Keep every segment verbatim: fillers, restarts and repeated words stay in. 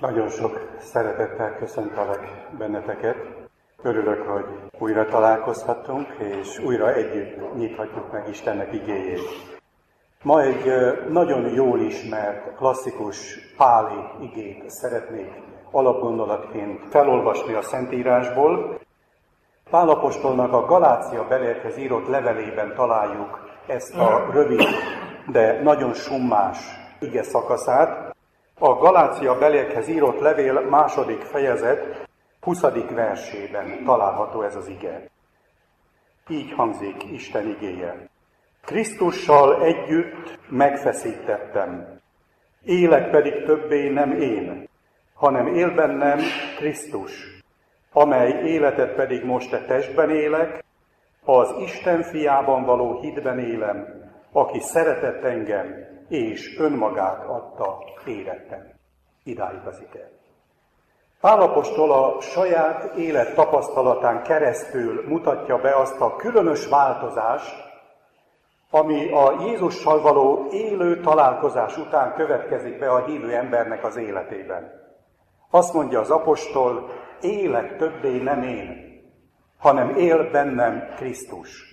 Nagyon sok szeretettel köszöntelek benneteket. Örülök, hogy újra találkozhattunk, és újra együtt nyithatjuk meg Istennek igéjét. Ma egy nagyon jól ismert, klasszikus páli igét szeretnék alapgondolatként felolvasni a Szentírásból. Pál apostolnak a Galácia beliekhez írott levelében találjuk ezt a rövid, de nagyon summás ige szakaszát. A Galácia beliekhez írott levél második fejezet huszadik versében található ez az ige. Így hangzik Isten igéje. Krisztussal együtt megfeszítettem, élek pedig többé nem én, hanem él bennem Krisztus, amely életet pedig most a testben élek, az Isten fiában való hitben élem, aki szeretett engem, és önmagát adta érettem. Idáig az ige. Pál apostol a saját élet tapasztalatán keresztül mutatja be azt a különös változást, ami a Jézussal való élő találkozás után következik be a hívő embernek az életében. Azt mondja az apostol, élek többé nem én, hanem él bennem Krisztus.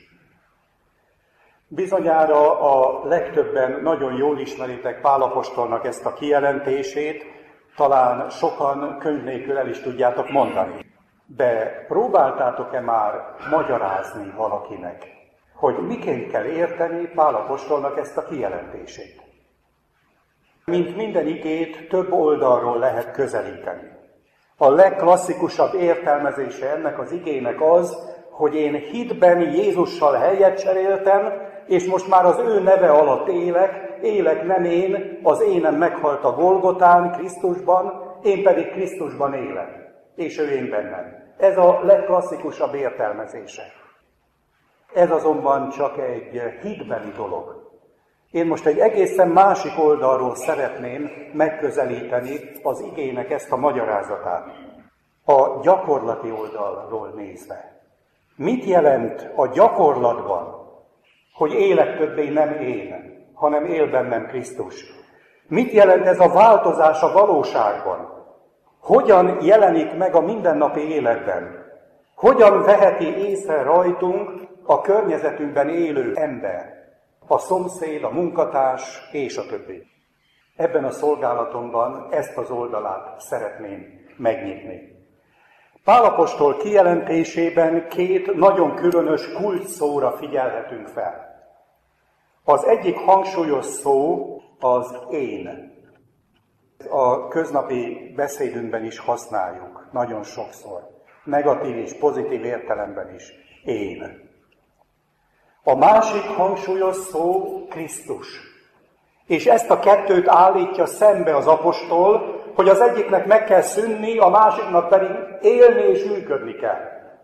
Bizonyára a legtöbben nagyon jól ismeritek Pál apostolnak ezt a kijelentését, talán sokan könyv nélkül el is tudjátok mondani. De próbáltátok-e már magyarázni valakinek, hogy miként kell érteni Pál apostolnak ezt a kijelentését? Mint minden igét, több oldalról lehet közelíteni. A legklasszikusabb értelmezése ennek az igének az, hogy én hitben Jézussal helyet cseréltem, és most már az ő neve alatt élek, élek nem én, az énem meghalt a Golgotán, Krisztusban, én pedig Krisztusban élek, és ő én bennem. Ez a legklasszikusabb értelmezése. Ez azonban csak egy hitbeli dolog. Én most egy egészen másik oldalról szeretném megközelíteni az igének ezt a magyarázatát. A gyakorlati oldalról nézve. Mit jelent a gyakorlatban, hogy élek többé nem én, hanem él bennem Krisztus? Mit jelent ez a változás a valóságban? Hogyan jelenik meg a mindennapi életben? Hogyan veheti észre rajtunk a környezetünkben élő ember, a szomszéd, a munkatárs és a többi? Ebben a szolgálatomban ezt az oldalát szeretném megnyitni. Pál apostol kijelentésében két nagyon különös kulcsszóra figyelhetünk fel. Az egyik hangsúlyos szó az én. A köznapi beszédünkben is használjuk, nagyon sokszor. Negatív és pozitív értelemben is. Én. A másik hangsúlyos szó Krisztus. És ezt a kettőt állítja szembe az apostol, hogy az egyiknek meg kell szűnni, a másiknak pedig élni és működni kell.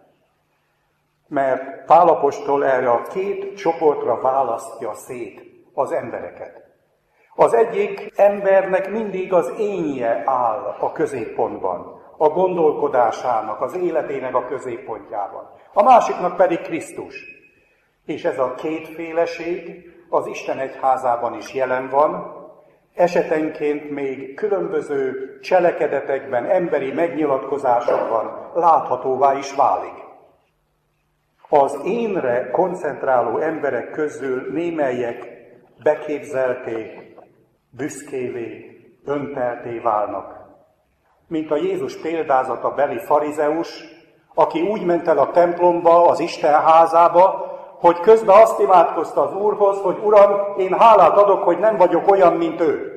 Mert Pál apostol erre a két csoportra választja szét az embereket. Az egyik embernek mindig az énje áll a középpontban, a gondolkodásának, az életének a középpontjában. A másiknak pedig Krisztus. És ez a kétféleség az Isten egyházában is jelen van, esetenként még különböző cselekedetekben, emberi megnyilatkozásokban láthatóvá is válik. Az énre koncentráló emberek közül némelyek beképzelté, büszkévé, öntelté válnak. Mint a Jézus példázata beli farizeus, aki úgy ment el a templomba, az Isten házába, hogy közben azt imádkozta az Úrhoz, hogy Uram, én hálát adok, hogy nem vagyok olyan, mint ő.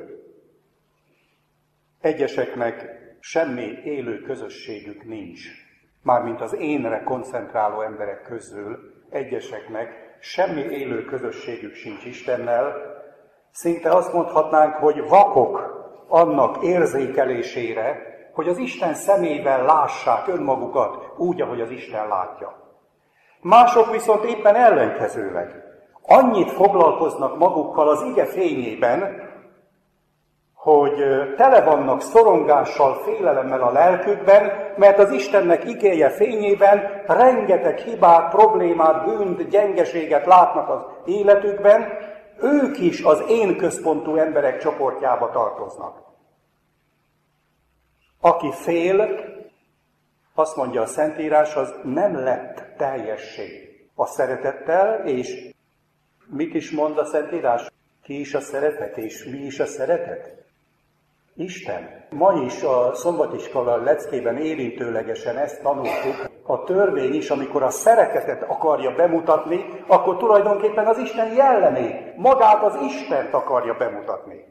Egyeseknek semmi élő közösségük nincs. Mármint az énre koncentráló emberek közül egyeseknek semmi élő közösségük sincs Istennel. Szinte azt mondhatnánk, hogy vakok annak érzékelésére, hogy az Isten szemével lássák önmagukat úgy, ahogy az Isten látja. Mások viszont éppen ellenkezőleg annyit foglalkoznak magukkal az ige fényében, hogy tele vannak szorongással, félelemmel a lelkükben, mert az Istennek igéje fényében rengeteg hibát, problémát, bűnt, gyengeséget látnak az életükben, ők is az én központú emberek csoportjába tartoznak. Aki fél, azt mondja a Szentírás, az nem lett teljessé a szeretettel, és mit is mond a Szentírás? Ki is a szeretet, és mi is a szeretet? Isten. Ma is a szombatiskola leckében érintőlegesen ezt tanultuk. A törvény is, amikor a szeretetet akarja bemutatni, akkor tulajdonképpen az Isten jellemét, magát az Istent akarja bemutatni.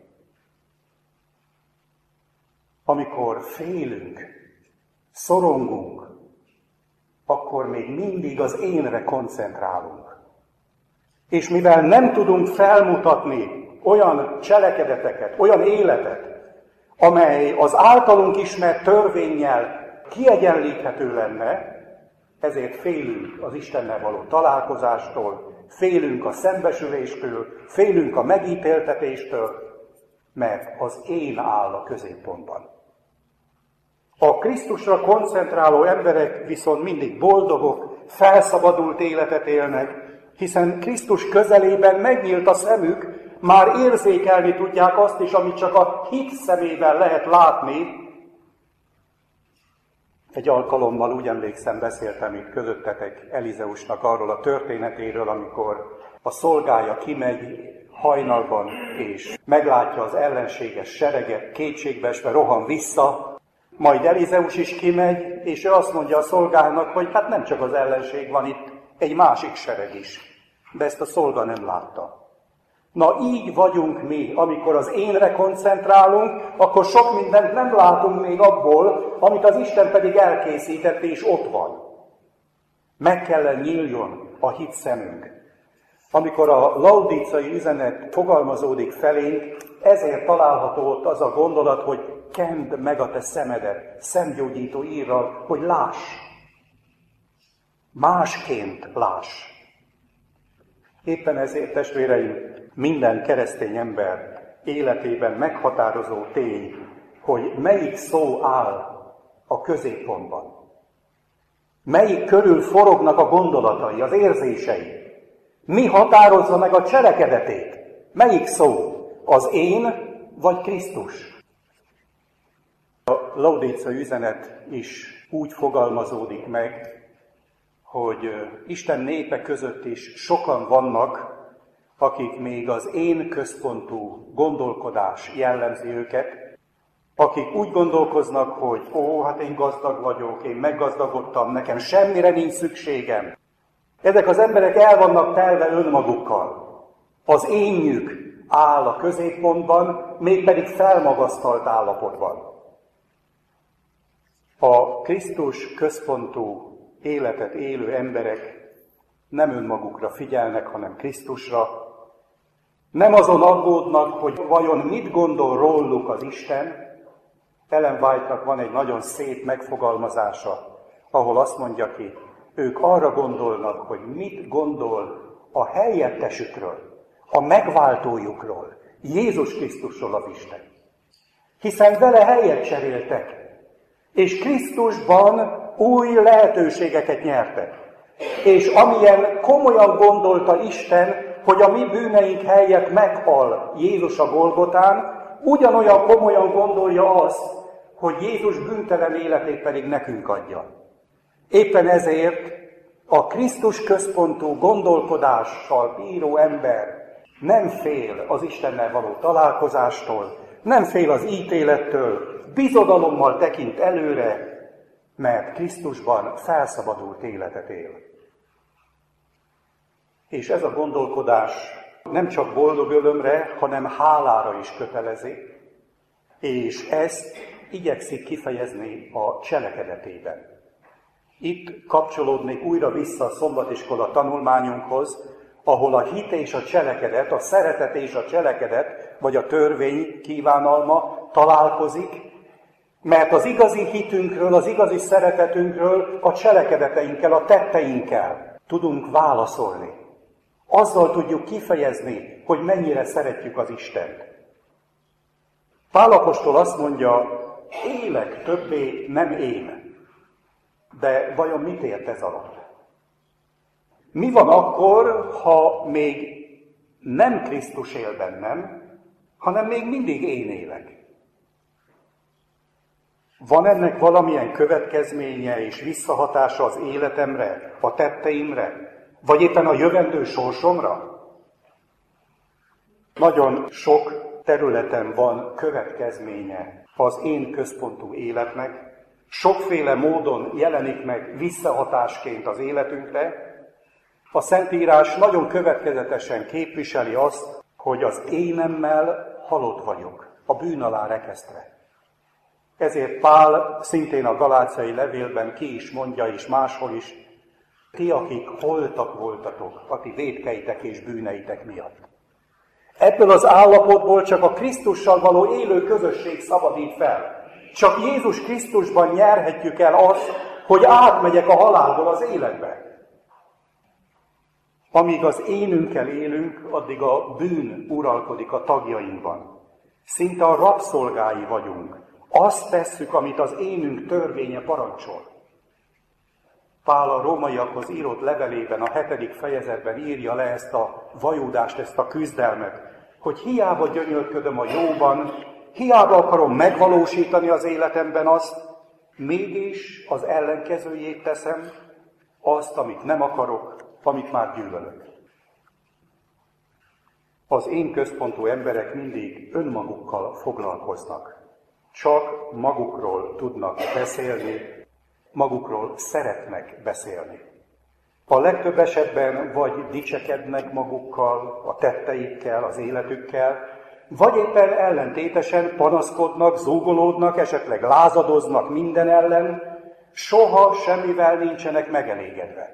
Amikor félünk, szorongunk, akkor még mindig az énre koncentrálunk. És mivel nem tudunk felmutatni olyan cselekedeteket, olyan életet, amely az általunk ismert törvénnyel kiegyenlíthető lenne, ezért félünk az Istennel való találkozástól, félünk a szembesüléstől, félünk a megítéltetéstől, mert az én áll a középpontban. A Krisztusra koncentráló emberek viszont mindig boldogok, felszabadult életet élnek, hiszen Krisztus közelében megnyílt a szemük, már érzékelni tudják azt is, amit csak a hit szemével lehet látni. Egy alkalommal úgy emlékszem, beszéltem itt közöttetek Elizeusnak arról a történetéről, amikor a szolgája kimegy hajnalban, és meglátja az ellenséges sereget, kétségbeesve rohan vissza, majd Elizeus is kimegy, és ő azt mondja a szolgának, hogy hát nem csak az ellenség van itt, egy másik sereg is. De ezt a szolga nem látta. Na így vagyunk mi, amikor az énre koncentrálunk, akkor sok mindent nem látunk még abból, amit az Isten pedig elkészített, és ott van. Meg kellene nyíljon a hit szemünk. Amikor a laudíciai üzenet fogalmazódik felénk, ezért található ott az a gondolat, hogy kend meg a te szemedet, szemgyógyító írral, hogy láss. Másként láss. Éppen ezért, testvéreim, minden keresztény ember életében meghatározó tény, hogy melyik szó áll a középpontban. Melyik körül forognak a gondolatai, az érzései. Mi határozza meg a cselekedetét? Melyik szó? Az én vagy Krisztus? A laudíciai üzenet is úgy fogalmazódik meg, hogy Isten népe között is sokan vannak, akik még az én központú gondolkodás jellemzi őket, akik úgy gondolkoznak, hogy ó, hát én gazdag vagyok, én meggazdagodtam, nekem semmire nincs szükségem. Ezek az emberek el vannak telve önmagukkal. Az énjük áll a középpontban, mégpedig felmagasztalt állapotban. A Krisztus központú életet élő emberek nem önmagukra figyelnek, hanem Krisztusra. Nem azon aggódnak, hogy vajon mit gondol róluk az Isten. Ellen White-nak van egy nagyon szép megfogalmazása, ahol azt mondja ki, ők arra gondolnak, hogy mit gondol a helyettesükről, a megváltójukról, Jézus Krisztusról az Isten. Hiszen vele helyet cseréltek, és Krisztusban új lehetőségeket nyertek. És amilyen komolyan gondolta Isten, hogy a mi bűneink helyett meghal Jézus a Golgotán, ugyanolyan komolyan gondolja azt, hogy Jézus bűntelen életét pedig nekünk adja. Éppen ezért a Krisztus központú gondolkodással bíró ember nem fél az Istennel való találkozástól, nem fél az ítélettől, bizodalommal tekint előre, mert Krisztusban felszabadult életet él. És ez a gondolkodás nem csak boldog örömre, hanem hálára is kötelezi, és ezt igyekszik kifejezni a cselekedetében. Itt kapcsolódnék újra vissza a szombatiskola tanulmányunkhoz, ahol a hit és a cselekedet, a szeretet és a cselekedet, vagy a törvény kívánalma találkozik, mert az igazi hitünkről, az igazi szeretetünkről a cselekedeteinkkel, a tetteinkkel tudunk válaszolni. Azzal tudjuk kifejezni, hogy mennyire szeretjük az Istent. Pál apostol azt mondja, élek többé nem én. De vajon mit ért ez alatt? Mi van akkor, ha még nem Krisztus él bennem, hanem még mindig én élek? Van ennek valamilyen következménye és visszahatása az életemre, a tetteimre, vagy éppen a jövendő sorsomra? Nagyon sok területen van következménye az én központú életnek, sokféle módon jelenik meg visszahatásként az életünkre. A Szentírás nagyon következetesen képviseli azt, hogy az énemmel halott vagyok, a bűn alá rekesztve. Ezért Pál szintén a galáciai levélben ki is mondja, és máshol is, ti, akik holtak voltatok a ti vétkeitek és bűneitek miatt. Ebből az állapotból csak a Krisztussal való élő közösség szabadít fel. Csak Jézus Krisztusban nyerhetjük el azt, hogy átmegyek a halálból az életbe. Amíg az énünkkel élünk, addig a bűn uralkodik a tagjainkban. Szinte a rabszolgái vagyunk. Azt tesszük, amit az énünk törvénye parancsol. Pál a rómaiakhoz írott levelében, a hetedik fejezetben írja le ezt a vajudást, ezt a küzdelmet, hogy hiába gyönyörködöm a jóban, hiába akarom megvalósítani az életemben azt, mégis az ellenkezőjét teszem, azt, amit nem akarok, amit már gyűlölök. Az én központú emberek mindig önmagukkal foglalkoznak. Csak magukról tudnak beszélni, magukról szeretnek beszélni. A legtöbb esetben vagy dicsekednek magukkal, a tetteikkel, az életükkel, vagy éppen ellentétesen panaszkodnak, zúgolódnak, esetleg lázadoznak minden ellen, soha semmivel nincsenek megelégedve.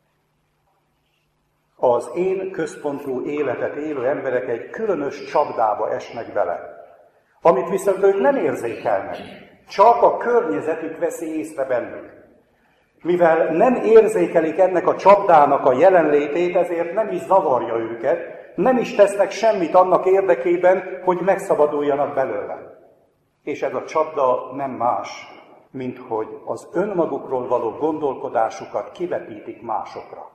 Az én központú életet élő emberek egy különös csapdába esnek bele, amit viszont ők nem érzékelnek, csak a környezetük veszi észre bennük. Mivel nem érzékelik ennek a csapdának a jelenlétét, ezért nem is zavarja őket, nem is tesznek semmit annak érdekében, hogy megszabaduljanak belőle. És ez a csapda nem más, mint hogy az önmagukról való gondolkodásukat kivetítik másokra.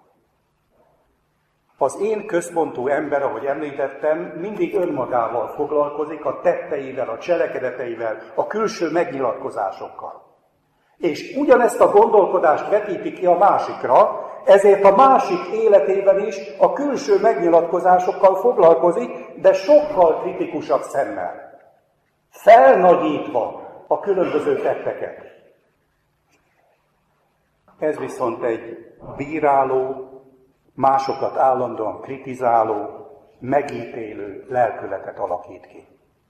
Az én központú ember, ahogy említettem, mindig önmagával foglalkozik, a tetteivel, a cselekedeteivel, a külső megnyilatkozásokkal. És ugyanezt a gondolkodást vetíti ki a másikra, ezért a másik életében is a külső megnyilatkozásokkal foglalkozik, de sokkal kritikusabb szemmel. Felnagyítva a különböző tetteket. Ez viszont egy bíráló, másokat állandóan kritizáló, megítélő lelkületet alakít ki.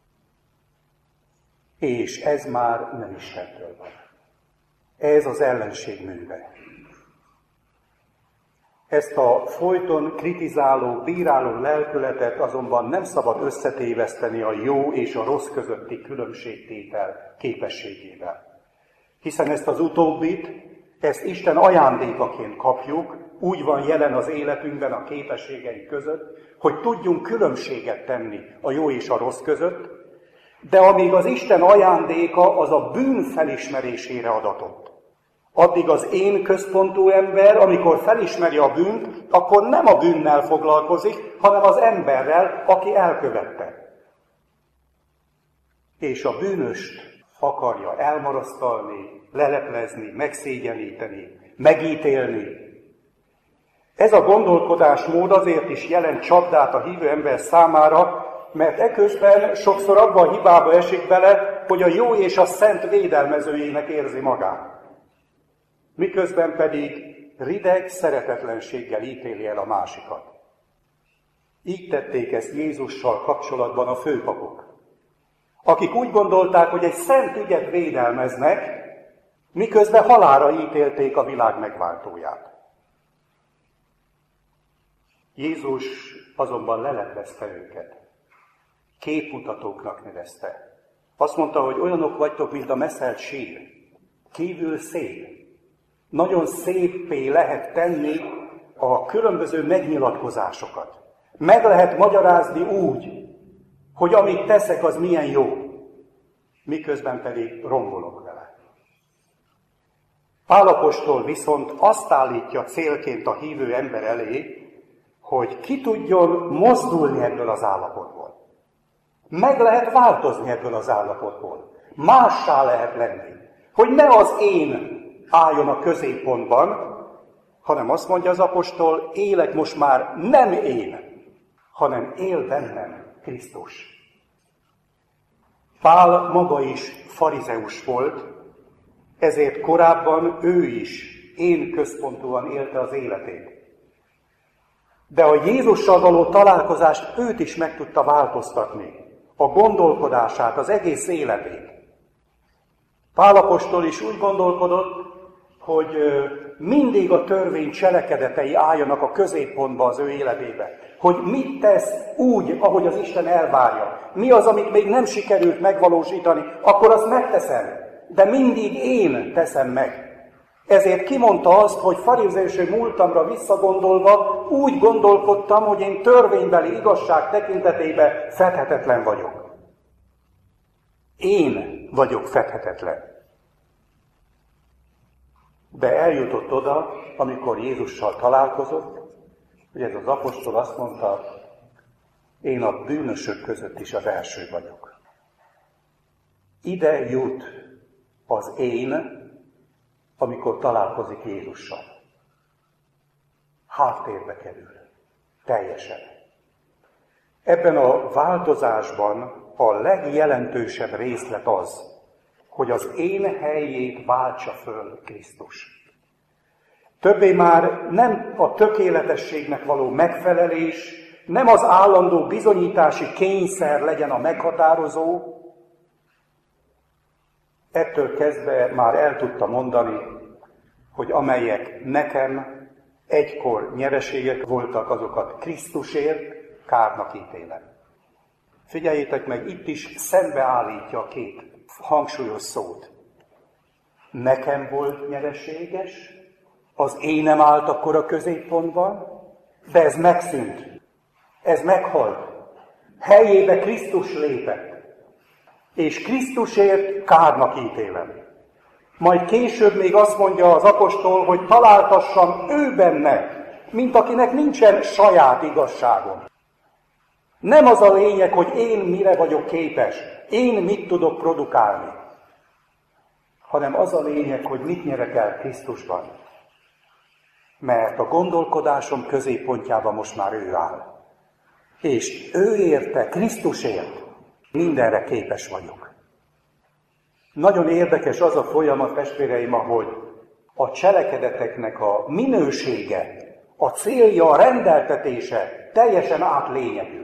És ez már nem Istentől van. Ez az ellenség műve. Ezt a folyton kritizáló, bíráló lelkületet azonban nem szabad összetéveszteni a jó és a rossz közötti különbségtétel képességével. Hiszen ezt az utóbbit, ezt Isten ajándékaként kapjuk, úgy van jelen az életünkben a képességeink között, hogy tudjunk különbséget tenni a jó és a rossz között, de amíg az Isten ajándéka az a bűn felismerésére adatott. Addig az én központú ember, amikor felismeri a bűnt, akkor nem a bűnnel foglalkozik, hanem az emberrel, aki elkövette. És a bűnöst akarja elmarasztalni, leleplezni, megszégyeníteni, megítélni. Ez a gondolkodásmód azért is jelent csapdát a hívő ember számára, mert eközben sokszor abba a hibába esik bele, hogy a jó és a szent védelmezőjének érzi magát. Miközben pedig rideg szeretetlenséggel ítéli el a másikat. Így tették ezt Jézussal kapcsolatban a főpapok, akik úgy gondolták, hogy egy szent ügyet védelmeznek, miközben halálra ítélték a világ megváltóját. Jézus azonban leleplezte őket. Képmutatóknak nevezte. Azt mondta, hogy olyanok vagytok, mint a meszelt sír. Kívül szép. Nagyon széppé lehet tenni a különböző megnyilatkozásokat. Meg lehet magyarázni úgy, hogy amit teszek, az milyen jó. Miközben pedig rombolok vele. Pál apostol viszont azt állítja célként a hívő ember elé, hogy ki tudjon mozdulni ebből az állapotból. Meg lehet változni ebből az állapotból. Mássá lehet lenni. hogy ne az én álljon a középpontban, hanem azt mondja az apostol, élek most már nem én, hanem él bennem Krisztus. Pál maga is farizeus volt, ezért korábban ő is én központúan élte az életét. De a Jézussal való találkozást őt is meg tudta változtatni, a gondolkodását, az egész életét. Pál apostol is úgy gondolkodott, hogy mindig a törvény cselekedetei álljanak a középpontba az ő életébe. Hogy mit tesz úgy, ahogy az Isten elvárja. Mi az, amit még nem sikerült megvalósítani, akkor azt megteszem. De mindig én teszem meg. Ezért kimondta azt, hogy farizeuső múltamra visszagondolva úgy gondolkodtam, hogy én törvénybeli igazság tekintetében fedhetetlen vagyok. Én vagyok fedhetetlen. De eljutott oda, amikor Jézussal találkozott, hogy ez az apostol azt mondta, én a bűnösök között is az első vagyok. Ide jut az én, amikor találkozik Jézussal. Háttérbe kerül. Teljesen. Ebben a változásban a legjelentősebb részlet az, hogy az én helyét váltsa föl Krisztus. Többé már nem a tökéletességnek való megfelelés, nem az állandó bizonyítási kényszer legyen a meghatározó. Ettől kezdve már el tudta mondani, hogy amelyek nekem egykor nyereségek voltak, azokat Krisztusért kárnak ítélem. Figyeljétek meg, itt is szembeállítja a két hangsúlyos szót. Nekem volt nyereséges, az énem állt akkor a középpontban, de ez megszűnt. Ez meghalt. Helyébe Krisztus lépett. És Krisztusért kárnak ítélem. Majd később még azt mondja az apostol, hogy találtassam ő benne, mint akinek nincsen saját igazságom. Nem az a lényeg, hogy én mire vagyok képes, én mit tudok produkálni, hanem az a lényeg, hogy mit nyerek el Krisztusban. Mert a gondolkodásom középpontjában most már ő áll. És ő érte, Krisztusért mindenre képes vagyok. Nagyon érdekes az a folyamat, testvéreim, ahogy a cselekedeteknek a minősége, a célja, a rendeltetése teljesen átlényegül.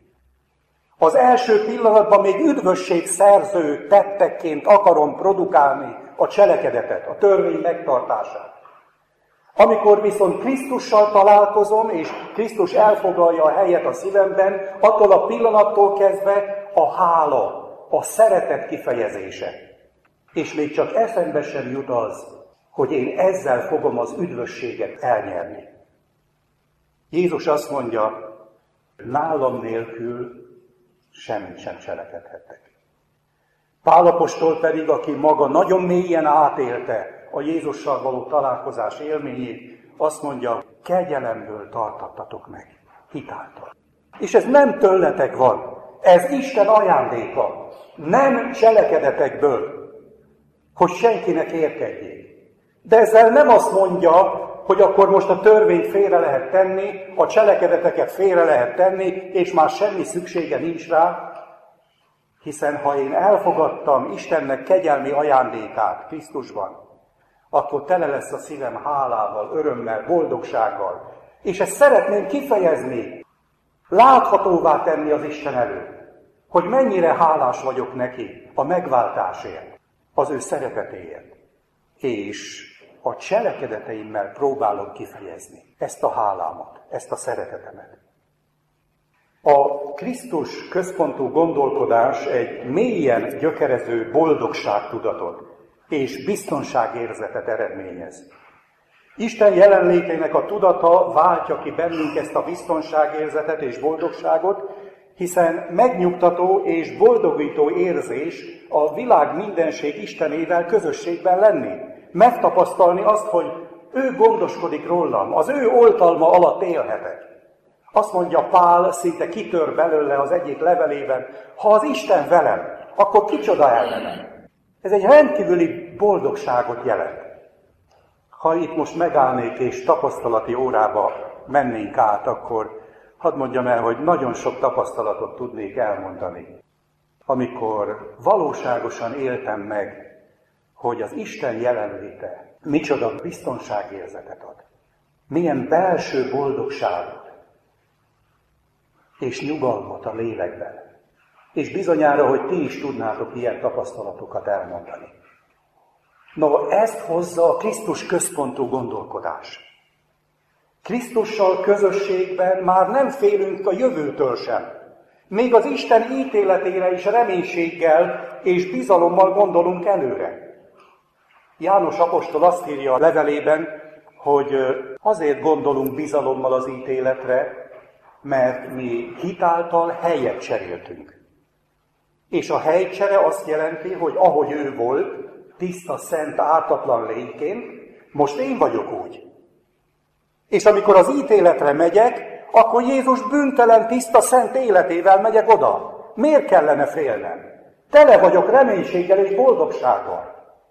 Az első pillanatban még üdvösség szerző tettekként akarom produkálni a cselekedetet, a törvény megtartását. Amikor viszont Krisztussal találkozom, és Krisztus elfoglalja a helyet a szívemben, attól a pillanattól kezdve a hála, a szeretet kifejezése. És még csak eszembe sem jut az, hogy én ezzel fogom az üdvösséget elnyerni. Jézus azt mondja, nálam nélkül semmit sem cselekedhettek. Pál apostol pedig, aki maga nagyon mélyen átélte a Jézussal való találkozás élményét, azt mondja, kegyelemből tartattatok meg, hitáltal. És ez nem tőletek van, ez Isten ajándéka, nem cselekedetekből, hogy senkinek érkedjék. De ezzel nem azt mondja, hogy akkor most a törvényt félre lehet tenni, a cselekedeteket félre lehet tenni, és már semmi szüksége nincs rá, hiszen ha én elfogadtam Istennek kegyelmi ajándékát Krisztusban, akkor tele lesz a szívem hálával, örömmel, boldogsággal. És ezt szeretném kifejezni, láthatóvá tenni az Isten előtt, hogy mennyire hálás vagyok neki a megváltásért, az ő szeretetéért. És a cselekedeteimmel próbálom kifejezni ezt a hálámat, ezt a szeretetemet. A Krisztus központú gondolkodás egy mélyen gyökerező boldogságtudatot és biztonságérzetet eredményez. Isten jelenlétének a tudata váltja ki bennünk ezt a biztonságérzetet és boldogságot, hiszen megnyugtató és boldogító érzés a világ mindenség Istenével közösségben lenni. Megtapasztalni azt, hogy ő gondoskodik rólam, az ő oltalma alatt élhetek. Azt mondja Pál, szinte kitör belőle az egyik levelében, ha az Isten velem, akkor kicsoda ellenem. Ez egy rendkívüli boldogságot jelent. Ha itt most megállnék és tapasztalati órába mennénk át, akkor hadd mondjam el, hogy nagyon sok tapasztalatot tudnék elmondani. Amikor valóságosan éltem meg, hogy az Isten jelenléte micsoda biztonságérzetet ad. Milyen belső boldogságot és nyugalmat a lélekben. És bizonyára, hogy ti is tudnátok ilyen tapasztalatokat elmondani. No, ezt hozza a Krisztus központú gondolkodás. Krisztussal közösségben már nem félünk a jövőtől sem. Még az Isten ítéletére is reménységgel és bizalommal gondolunk előre. János apostol azt írja a levelében, hogy azért gondolunk bizalommal az ítéletre, mert mi hitáltal helyet cseréltünk. És a helycsere azt jelenti, hogy ahogy ő volt, tiszta, szent, ártatlan lényként, most én vagyok úgy. És amikor az ítéletre megyek, akkor Jézus bűntelen, tiszta, szent életével megyek oda. Miért kellene félnem? Tele vagyok reménységgel és boldogsággal.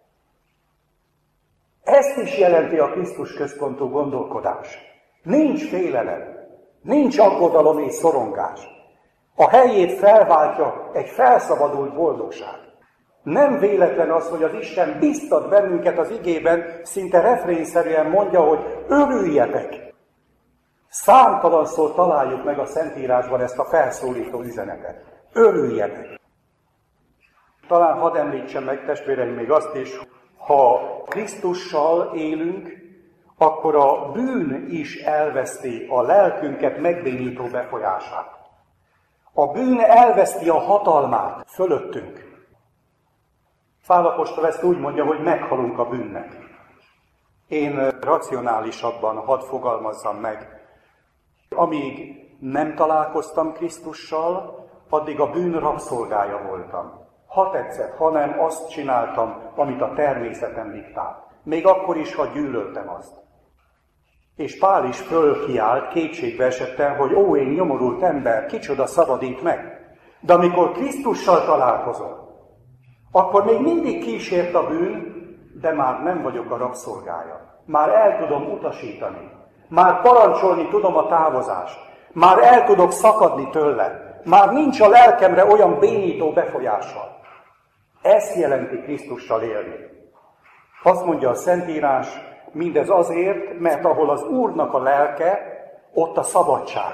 Ezt is jelenti a Krisztus központú gondolkodás. Nincs félelem, nincs aggodalom és szorongás. A helyét felváltja egy felszabadult boldogság. Nem véletlen az, hogy az Isten biztat bennünket az igében, szinte refrénszerűen mondja, hogy örüljetek. Számtalanszor találjuk meg a Szentírásban ezt a felszólító üzenetet. Örüljetek. Talán hadd említsem meg, testvéreim, még azt is, ha Krisztussal élünk, akkor a bűn is elveszti a lelkünket megbénító befolyását. A bűn elveszti a hatalmát fölöttünk. Pál apostol ezt úgy mondja, hogy meghalunk a bűnnek. Én racionálisabban hadd fogalmazzam meg. Amíg nem találkoztam Krisztussal, addig a bűn rabszolgája voltam. Ha tetszett, ha nem, azt csináltam, amit a természetem diktált. Még akkor is, ha gyűlöltem azt. És Pál is fölkiált kétségbe esetten, hogy ó, én nyomorult ember, kicsoda szabadít meg. De amikor Krisztussal találkozom, akkor még mindig kísért a bűn, de már nem vagyok a rabszolgája. Már el tudom utasítani. Már parancsolni tudom a távozást. Már el tudok szakadni tőle. Már nincs a lelkemre olyan bénító befolyással. Ezt jelenti Krisztussal élni. Azt mondja a Szentírás, mindez azért, mert ahol az Úrnak a lelke, ott a szabadság.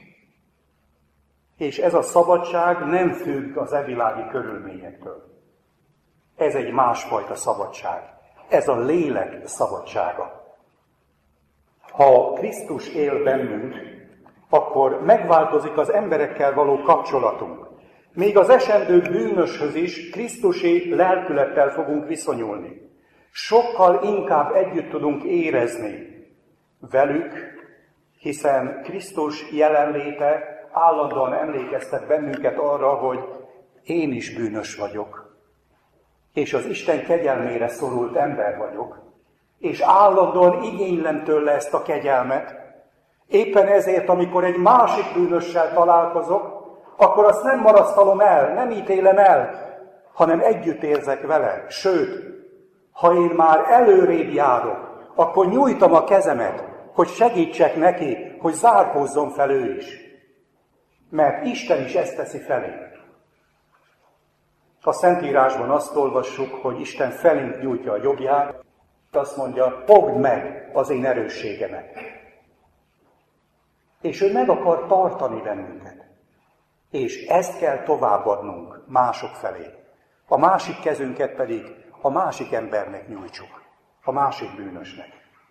És ez a szabadság nem függ az evilági körülményektől. Ez egy másfajta szabadság. Ez a lélek szabadsága. Ha Krisztus él bennünk, akkor megváltozik az emberekkel való kapcsolatunk. Még az esendő bűnöshöz is Krisztusi lelkülettel fogunk viszonyulni. Sokkal inkább együtt tudunk érezni velük, hiszen Krisztus jelenléte állandóan emlékeztet bennünket arra, hogy én is bűnös vagyok. És az Isten kegyelmére szorult ember vagyok, és állandóan igénylem tőle ezt a kegyelmet. Éppen ezért, amikor egy másik bűnössel találkozok, akkor azt nem marasztalom el, nem ítélem el, hanem együtt érzek vele. Sőt, ha én már előrébb járok, akkor nyújtom a kezemet, hogy segítsek neki, hogy zárkózzon fel ő is. Mert Isten is ezt teszi felé. A Szentírásban azt olvassuk, hogy Isten felénk nyújtja a jobbját, azt mondja, fogd meg az én erősségemet. És ő meg akar tartani bennünket. És ezt kell továbbadnunk mások felé. A másik kezünket pedig a másik embernek nyújtsuk, a másik bűnösnek.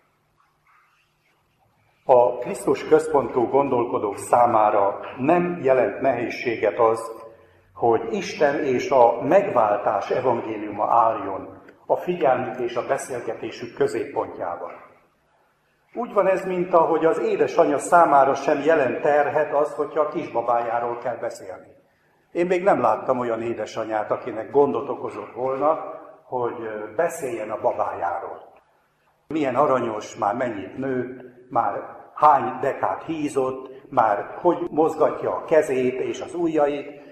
A Krisztus központú gondolkodók számára nem jelent nehézséget az, hogy Isten és a megváltás evangéliuma álljon a figyelmük és a beszélgetésük középpontjában. Úgy van ez, mint ahogy az édesanyja számára sem jelent terhet az, hogyha a kisbabájáról kell beszélni. Én még nem láttam olyan édesanyát, akinek gondot okozott volna, hogy beszéljen a babájáról. Milyen aranyos, már mennyit nőtt, már hány dekát hízott, már hogy mozgatja a kezét és az ujjait,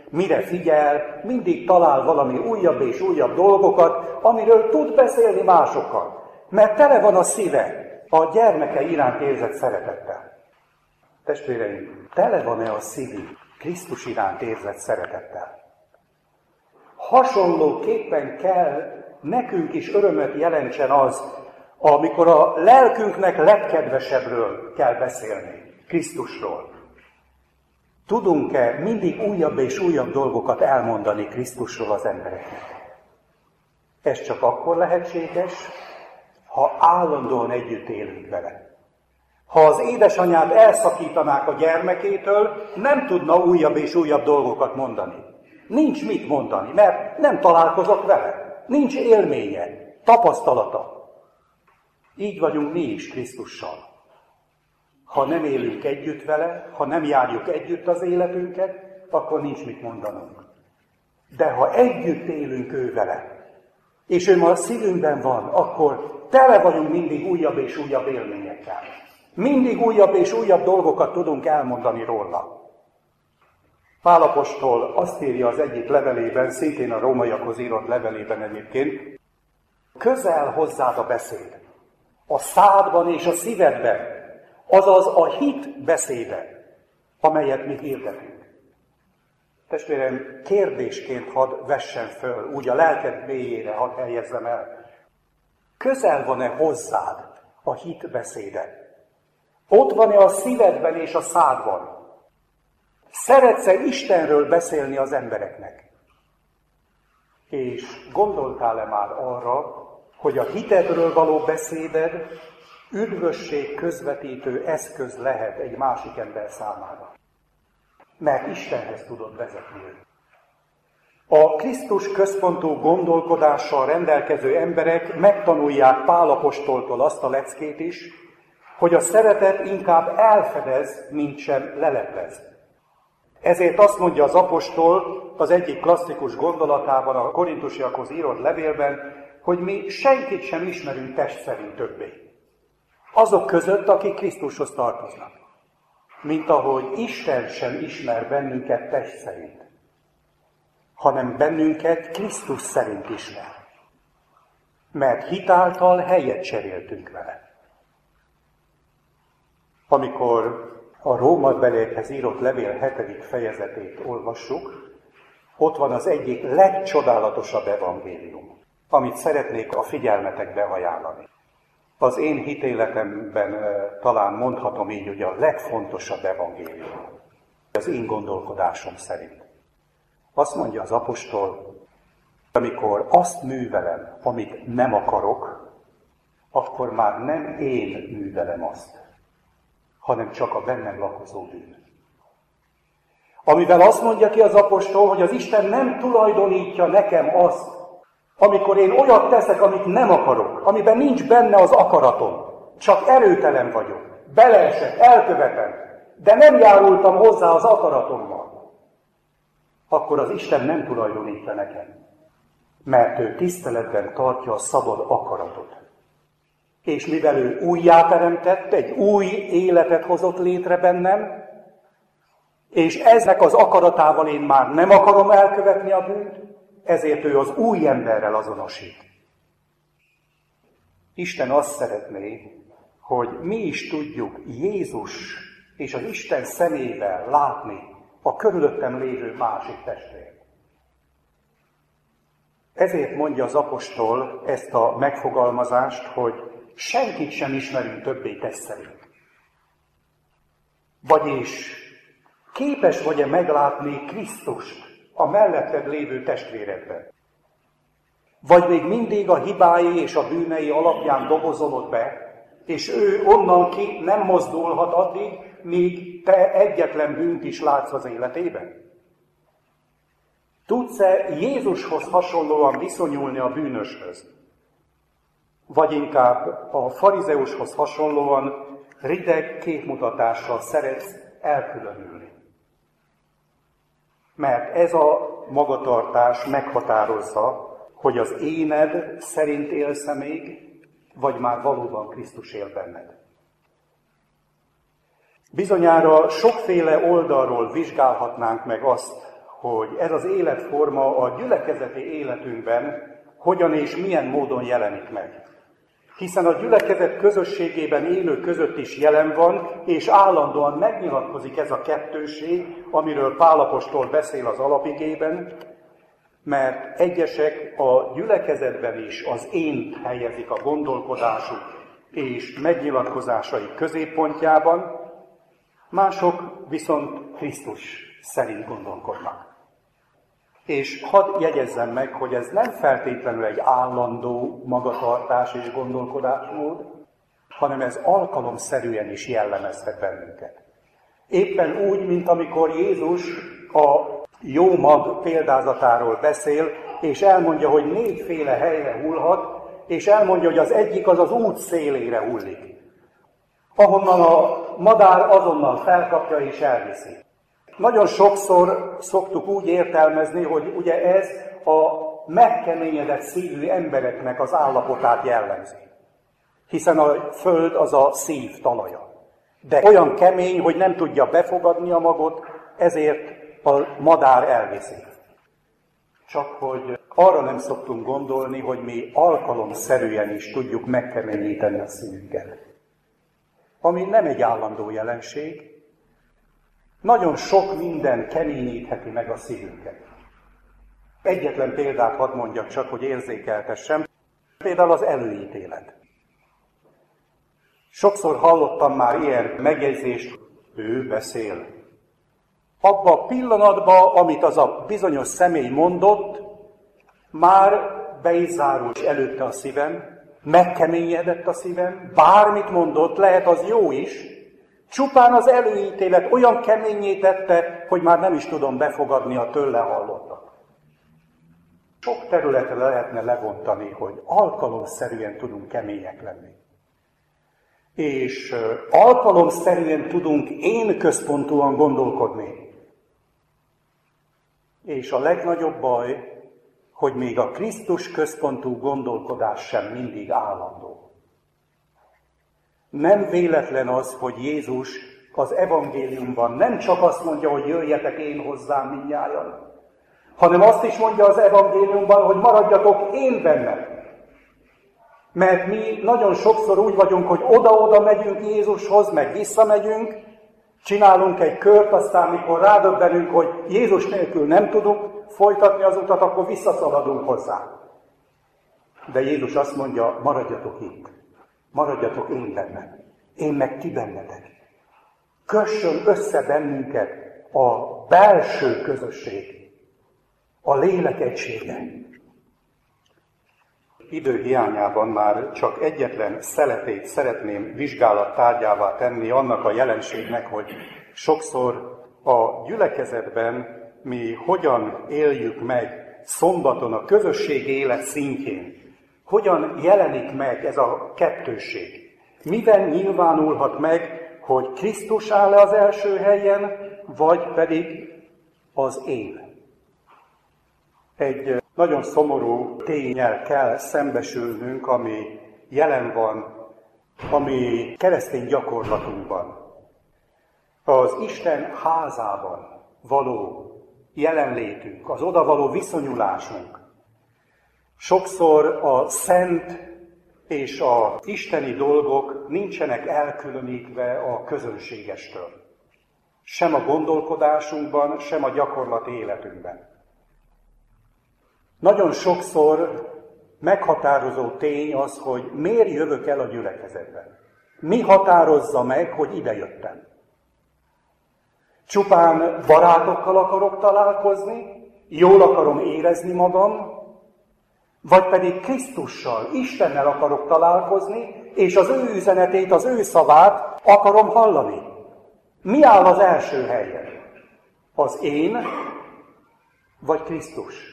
Mire figyel, mindig talál valami újabb és újabb dolgokat, amiről tud beszélni másokkal. Mert tele van a szíve a gyermeke iránt érzett szeretettel. Testvéreim, tele van-e a szívünk Krisztus iránt érzett szeretettel? Hasonlóképpen kell nekünk is örömet jelentsen az, amikor a lelkünknek legkedvesebbről kell beszélni, Krisztusról. Tudunk-e mindig újabb és újabb dolgokat elmondani Krisztusról az embereknek? Ez csak akkor lehetséges, ha állandóan együtt élünk vele. Ha az édesanyát elszakítanák a gyermekétől, nem tudna újabb és újabb dolgokat mondani. Nincs mit mondani, mert nem találkozott vele. Nincs élménye, tapasztalata. Így vagyunk mi is Krisztussal. Ha nem élünk együtt vele, ha nem járjuk együtt az életünket, akkor nincs mit mondanunk. De ha együtt élünk ő vele, és ő ma a szívünkben van, akkor tele vagyunk mindig újabb és újabb élményekkel. Mindig újabb és újabb dolgokat tudunk elmondani róla. Pál apostol azt írja az egyik levelében, szintén a rómaiakhoz írott levelében egyébként, közel hozzád a beszéd, a szádban és a szívedben, azaz a hit beszéde, amelyet mi hirdetünk. Testvérem, kérdésként hadd vessen föl, úgy a lelked mélyére hadd helyezzem el. Közel van-e hozzád a hit beszéde? Ott van-e a szívedben és a szádban? Szeretsz-e Istenről beszélni az embereknek? És gondoltál-e már arra, hogy a hitedről való beszéded üdvösség közvetítő eszköz lehet egy másik ember számára? Mert Istenhez tudod vezetni őt. A Krisztus központú gondolkodással rendelkező emberek megtanulják Pál apostoltól azt a leckét is, hogy a szeretet inkább elfedez, mint sem leleplez. Ezért azt mondja az apostol az egyik klasszikus gondolatában, a korintusiakhoz írott levélben, hogy mi senkit sem ismerünk test szerint többé. Azok között, akik Krisztushoz tartoznak. Mint ahogy Isten sem ismer bennünket test szerint, hanem bennünket Krisztus szerint ismer. Mert hitáltal helyet cseréltünk vele. Amikor a rómabeliekhez írott levél hetedik fejezetét olvassuk, ott van az egyik legcsodálatosabb evangélium, amit szeretnék a figyelmetekbe ajánlani. Az én hitéletemben talán mondhatom így, hogy a legfontosabb evangélium, az én gondolkodásom szerint. Azt mondja az apostol, amikor azt művelem, amit nem akarok, akkor már nem én művelem azt, hanem csak a bennem lakozó bűn. Amivel azt mondja ki az apostol, hogy az Isten nem tulajdonítja nekem azt, amikor én olyat teszek, amit nem akarok, amiben nincs benne az akaratom, csak erőtelen vagyok, beleesek, elkövetem, de nem járultam hozzá az akaratommal, akkor az Isten nem tulajdonítja nekem, mert ő tiszteletben tartja a szabad akaratot. És mivel ő újjáteremtett, egy új életet hozott létre bennem, és eznek az akaratával én már nem akarom elkövetni a bűnt, ezért ő az új emberrel azonosít. Isten azt szeretné, hogy mi is tudjuk Jézus és az Isten szemével látni a körülöttem lévő másik testvért. Ezért mondja az apostol ezt a megfogalmazást, hogy senkit sem ismerünk többé test szerint. Vagyis képes vagy-e meglátni Krisztust a melletted lévő testvéredben? Vagy még mindig a hibái és a bűnei alapján dobozolod be, és ő onnan ki nem mozdulhat addig, míg te egyetlen bűnt is látsz az életében? Tudsz-e Jézushoz hasonlóan viszonyulni a bűnöshöz? Vagy inkább a farizeushoz hasonlóan rideg képmutatással szeretsz elkülönülni? Mert ez a magatartás meghatározza, hogy az éned szerint élsz-e még, vagy már valóban Krisztus él benned. Bizonyára sokféle oldalról vizsgálhatnánk meg azt, hogy ez az életforma a gyülekezeti életünkben hogyan és milyen módon jelenik meg. Hiszen a gyülekezet közösségében élő között is jelen van, és állandóan megnyilatkozik ez a kettőség, amiről Pál apostol beszél az alapigében, mert egyesek a gyülekezetben is az ént helyezik a gondolkodásuk és megnyilatkozásai középpontjában, mások viszont Krisztus szerint gondolkodnak. És hadd jegyezzem meg, hogy ez nem feltétlenül egy állandó magatartás és gondolkodásmód, hanem ez alkalomszerűen is jellemezhet bennünket. Éppen úgy, mint amikor Jézus a jó mag példázatáról beszél, és elmondja, hogy négyféle helyre hullhat, és elmondja, hogy az egyik az az út szélére hullik, ahonnan a madár azonnal felkapja és elviszi. Nagyon sokszor szoktuk úgy értelmezni, hogy ugye ez a megkeményedett szívű embereknek az állapotát jellemzi. Hiszen a föld az a szív talaja. De olyan kemény, hogy nem tudja befogadni a magot, ezért a madár elviszi. Csak hogy arra nem szoktunk gondolni, hogy mi alkalomszerűen is tudjuk megkeményíteni a szívünket. Ami nem egy állandó jelenség, nagyon sok minden keményítheti meg a szívünket. Egyetlen példát hadd mondjak csak, hogy érzékeltessem. Például az előítélet. Sokszor hallottam már ilyen megjegyzést, ő beszél. Abba a pillanatban, amit az a bizonyos személy mondott, már be is zárult előtte a szívem, megkeményedett a szívem, bármit mondott, lehet az jó is, csupán az előítélet olyan keményé tette, hogy már nem is tudom befogadni a tőle hallottat. Sok területre lehetne levontani, hogy alkalomszerűen tudunk kemények lenni. És alkalomszerűen tudunk én központúan gondolkodni. És a legnagyobb baj, hogy még a Krisztus központú gondolkodás sem mindig állandó. Nem véletlen az, hogy Jézus az evangéliumban nem csak azt mondja, hogy jöjjetek én hozzám mindnyájan, hanem azt is mondja az evangéliumban, hogy maradjatok én bennem. Mert mi nagyon sokszor úgy vagyunk, hogy oda-oda megyünk Jézushoz, meg visszamegyünk, csinálunk egy kört, aztán mikor rádöbbenünk, hogy Jézus nélkül nem tudunk folytatni az utat, akkor visszaszaladunk hozzá. De Jézus azt mondja, maradjatok itt, maradjatok én bennem, én meg ti bennetek. Kössön össze bennünket a belső közösség, a lélek egysége. Idő hiányában már csak egyetlen szeletét szeretném vizsgálat tárgyává tenni annak a jelenségnek, hogy sokszor a gyülekezetben mi hogyan éljük meg szombaton a közösségi élet szintjén, hogyan jelenik meg ez a kettősség. Miben nyilvánulhat meg, hogy Krisztus áll-e az első helyen, vagy pedig az én. Egy nagyon szomorú ténnyel kell szembesülnünk, ami jelen van, ami keresztény gyakorlatunkban. Az Isten házában való jelenlétünk, az oda való viszonyulásunk. Sokszor a szent és az isteni dolgok nincsenek elkülönítve a közönségestől. Sem a gondolkodásunkban, sem a gyakorlati életünkben. Nagyon sokszor meghatározó tény az, hogy miért jövök el a gyülekezetben. Mi határozza meg, hogy ide jöttem? Csupán barátokkal akarok találkozni, jól akarom érezni magam, vagy pedig Krisztussal, Istennel akarok találkozni, és az ő üzenetét, az ő szavát akarom hallani. Mi áll az első helyen? Az én, vagy Krisztus?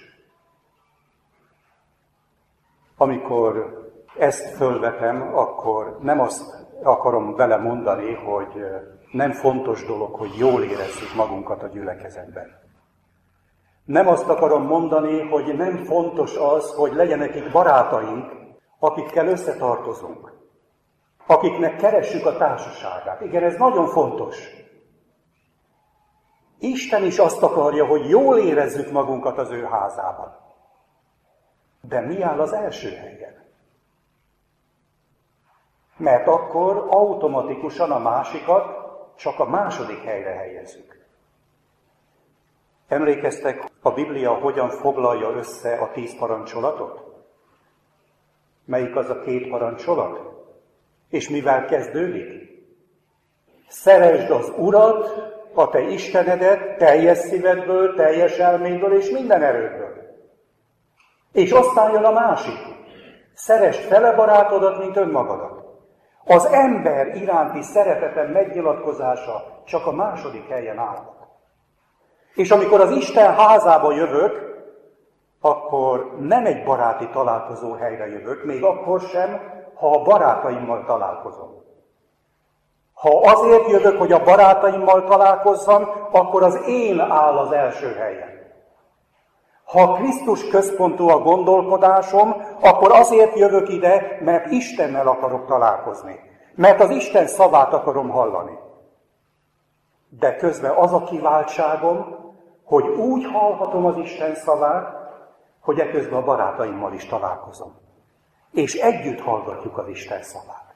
Amikor ezt fölvetem, akkor nem azt akarom vele mondani, hogy nem fontos dolog, hogy jól érezzük magunkat a gyülekezetben. Nem azt akarom mondani, hogy nem fontos az, hogy legyenek itt barátaink, akikkel összetartozunk, akiknek keressük a társaságát. Igen, ez nagyon fontos. Isten is azt akarja, hogy jól érezzük magunkat az ő házában. De mi áll az első helyen? Mert akkor automatikusan a másikat csak a második helyre helyezzük. Emlékeztek, a Biblia hogyan foglalja össze a tíz parancsolatot? Melyik az a két parancsolat? És mivel kezdődik? Szeresd az Urat, a te Istenedet teljes szívedből, teljes elmédből és minden erődből. És aztán jön a másik. Szeresd fele barátodat, mint önmagadat. Az ember iránti szeretetem megnyilatkozása csak a második helyen állhat. És amikor az Isten házába jövök, akkor nem egy baráti találkozó helyre jövök, még akkor sem, ha a barátaimmal találkozom. Ha azért jövök, hogy a barátaimmal találkozzam, akkor az én áll az első helyen. Ha Krisztus központú a gondolkodásom, akkor azért jövök ide, mert Istennel akarok találkozni. Mert az Isten szavát akarom hallani. De közben az a kiváltságom, hogy úgy hallhatom az Isten szavát, hogy eközben a barátaimmal is találkozom. És együtt hallgatjuk az Isten szavát.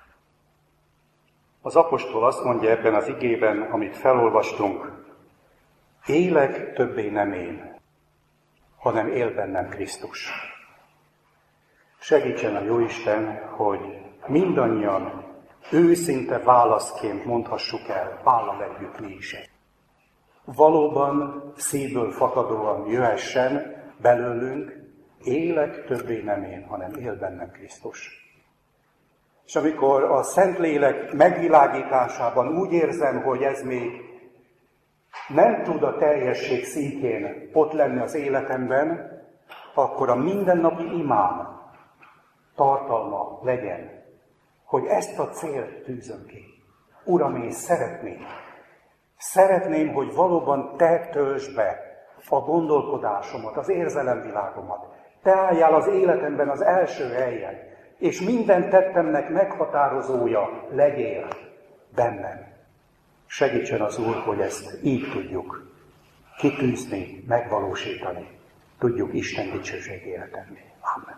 Az apostol azt mondja ebben az igében, amit felolvastunk, élek többé nem én, hanem él bennem Krisztus. Segítsen a Jóisten, hogy mindannyian őszinte válaszként mondhassuk el, vállam együtt mi is. Valóban szívből fakadóan jöhessen belőlünk, élek többé nem én, hanem él bennem Krisztus. És amikor a Szentlélek megvilágításában úgy érzem, hogy ez még nem tud a teljesség szintjén ott lenni az életemben, akkor a mindennapi imám tartalma legyen, hogy ezt a célt tűzöm ki. Uram, én szeretném. Szeretném, hogy valóban te töltsd be a gondolkodásomat, az érzelemvilágomat. Te álljál az életemben az első helyen, és minden tettemnek meghatározója legyél bennem. Segítsen az Úr, hogy ezt így tudjuk kitűzni, megvalósítani. Tudjuk Isten dicsőségére tenni. Amen.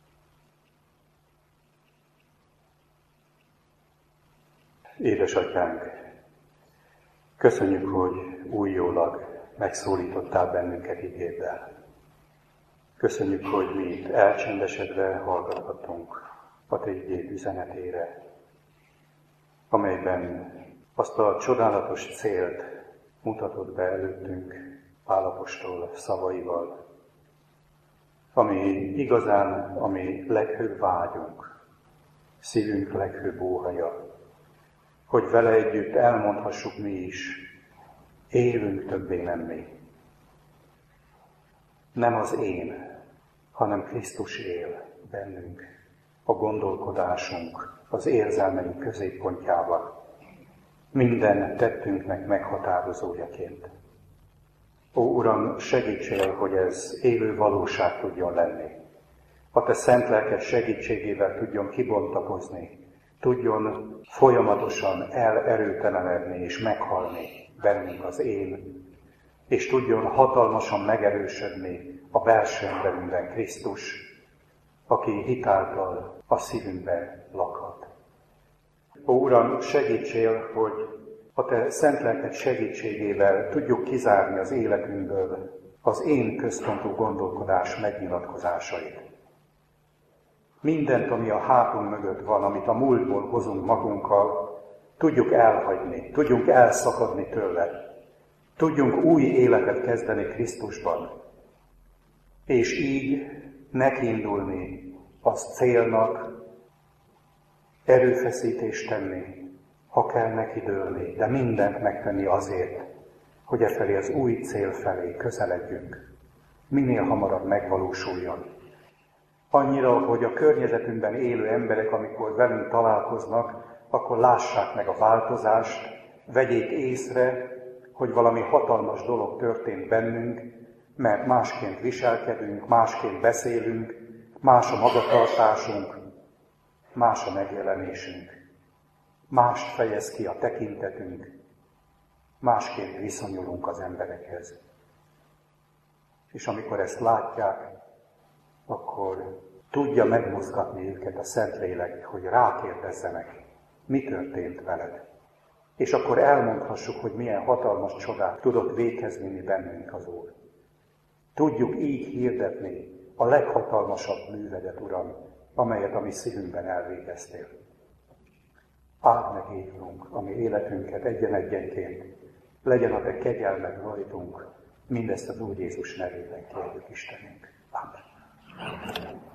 Édesatyánk, köszönjük, hogy újjólag megszólítottál bennünket igéddel. Köszönjük, hogy mi itt elcsendesedve hallgathatunk a te igéd üzenetére, amelyben azt a csodálatos célt mutatod be előttünk Pál apostol szavaival, ami igazán a mi leghőbb vágyunk, szívünk leghőbb óhaja, hogy vele együtt elmondhassuk mi is, élünk többé nem mi. Nem az én, hanem Krisztus él bennünk, a gondolkodásunk, az érzelmeink középpontjában, minden tettünknek meghatározójaként. Ó, Uram, segítsél, hogy ez élő valóság tudjon lenni. A te szent lelked segítségével tudjon kibontakozni, tudjon folyamatosan elerőtelenedni és meghalni bennünk az én, és tudjon hatalmasan megerősödni a belső emberünkben Krisztus, aki hitáltal a szívünkben lakhat. Ó, Uram, segítsél, hogy a te szent lelked segítségével tudjuk kizárni az életünkből az én központú gondolkodás megnyilatkozásait. Mindent, ami a hátunk mögött van, amit a múltból hozunk magunkkal, tudjuk elhagyni, tudjunk elszakadni tőle. Tudjunk új életet kezdeni Krisztusban, és így nekiindulni az célnak, erőfeszítést tenni, ha kell neki dőlni, de mindent megtenni azért, hogy e felé az új cél felé közeledjünk, minél hamarabb megvalósuljon. Annyira, hogy a környezetünkben élő emberek, amikor velünk találkoznak, akkor lássák meg a változást, vegyék észre, hogy valami hatalmas dolog történt bennünk, mert másként viselkedünk, másként beszélünk, más a magatartásunk, más a megjelenésünk, mást fejez ki a tekintetünk, másképp viszonyulunk az emberekhez. És amikor ezt látják, akkor tudja megmozgatni őket a Szentlélek, hogy rákérdezzenek, mi történt veled. És akkor elmondhassuk, hogy milyen hatalmas csodát tudott végezni mi bennünk az Úr. Tudjuk így hirdetni a leghatalmasabb művedet, Uram, amelyet a mi szívünkben elvégeztél. Áld meg így, Urunk, a mi életünket egyen-egyenként, legyen a Te kegyelmed rajtunk, mindezt az Úr Jézus nevében kérjük Istenünk. Amen.